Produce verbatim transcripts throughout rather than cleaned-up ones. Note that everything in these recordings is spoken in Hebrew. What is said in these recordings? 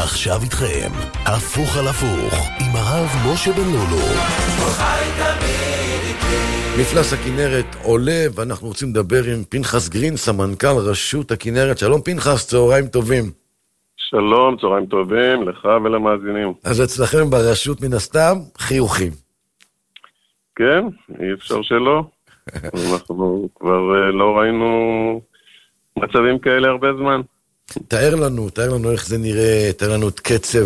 עכשיו איתכם, הפוך על הפוך, עם הרב משה בן לולו. מפלס הכנרת עולה, ואנחנו רוצים לדבר עם פנחס גרין, סמנכ"ל רשות הכנרת. שלום פנחס, צהריים טובים. שלום, צהריים טובים, לך ולמאזינים. אז אצלכם ברשות מן הסתם, חיוכים. כן, אי אפשר שלא. אנחנו כבר לא ראינו מצבים כאלה הרבה זמן. תאר לנו, תאר לנו איך זה נראה, תאר לנו את קצב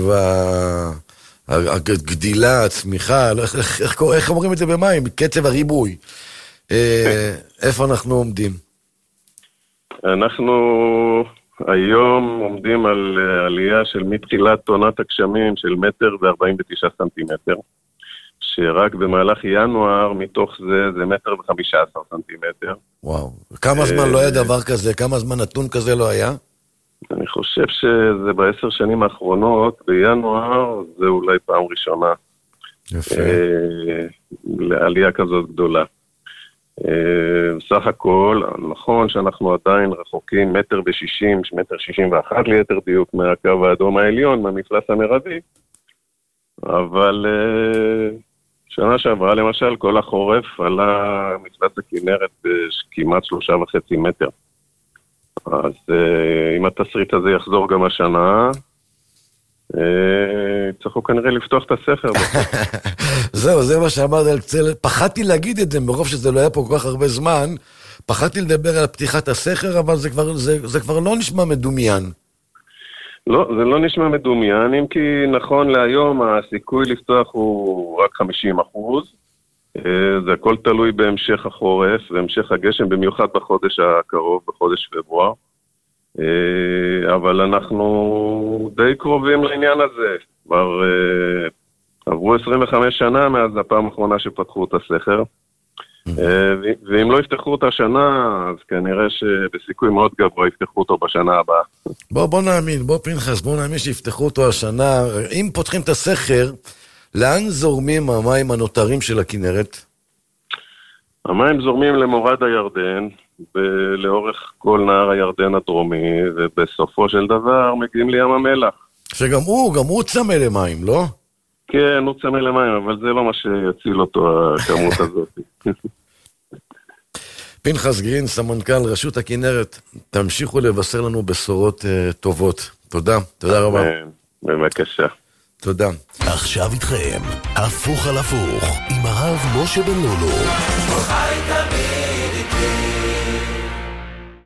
הגדילה, הצמיחה, איך, איך, איך אומרים את זה במים? קצב הריבוי. איפה אנחנו עומדים? אנחנו היום עומדים על עלייה של מתחילת עונת הגשמים של מטר ו-ארבעים ותשעה סנטימטר, שרק במהלך ינואר מתוך זה זה מטר וחמישה עשר סנטימטר. וואו, כמה זמן לא היה דבר כזה? כמה זמן נתון כזה לא היה? אני חושב שזה בעשר שנים האחרונות, בינואר זה אולי פעם ראשונה. יפה. לעלייה כזאת גדולה. בסך הכל, נכון שאנחנו עדיין רחוקים מטר ושישים, מטר שישים ואחת ליתר דיוק מהקו האדום העליון, מהמפלס המרבי, אבל שנה שעברה למשל, כל החורף עלה מפלס הכנרת כמעט שלושה וחצי מטר. אז אם התסריט הזה יחזור גם השנה, צריכו כנראה לפתוח את הסכר. זהו, זה מה שאמרת על קצת, פחדתי להגיד את זה, מרוב שזה לא היה פה כל כך הרבה זמן, פחדתי לדבר על פתיחת הסכר, אבל זה כבר, זה, זה כבר לא נשמע מדומיין. לא, זה לא נשמע מדומיין, אם כי נכון להיום הסיכוי לפתוח הוא רק חמישים אחוז, זה הכל תלוי בהמשך החורף, בהמשך הגשם, במיוחד בחודש הקרוב, בחודש פברואר. אבל אנחנו די קרובים לעניין הזה. כבר עברו עשרים וחמש שנה מאז הפעם האחרונה שפתחו את הסכר. ואם לא יפתחו אותה השנה, אז כנראה שבסיכוי מאוד גבוה יפתחו אותו בשנה הבאה. בוא, בוא נאמין, בוא פנחס, בוא נאמין שיפתחו אותו השנה. אם פותחים את הסכר, לאן זורמים המים הנותרים של הכנרת? המים זורמים למורד הירדן, לאורך כל נהר הירדן הדרומי, ובסופו של דבר מגיעים לים המלח. שגם הוא, גם הוא צמא למים, לא? כן, הוא צמא למים, אבל זה לא מה שיציל אותו, הכמות הזאת. פנחס גרין, סמנכ"ל רשות הכנרת, תמשיכו לבשר לנו בשורות uh, טובות. תודה, תודה רבה. בבקשה. תודה. עכשיו איתכם, הפוך על הפוך, עם הרב משה בן לולו. חי תמיד איתי.